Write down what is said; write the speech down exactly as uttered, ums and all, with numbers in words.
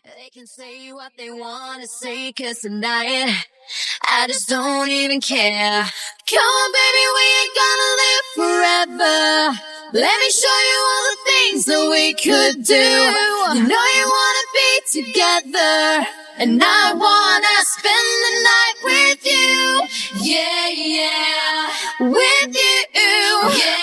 They can say what they wanna say, 'cause tonight I just don't even care. Come on, baby, we ain't gonna live forever. Let me show you all the things that we could do. You know you wanna be together, and I wanna spend the night with you. Yeah, yeah, with you. Yeah.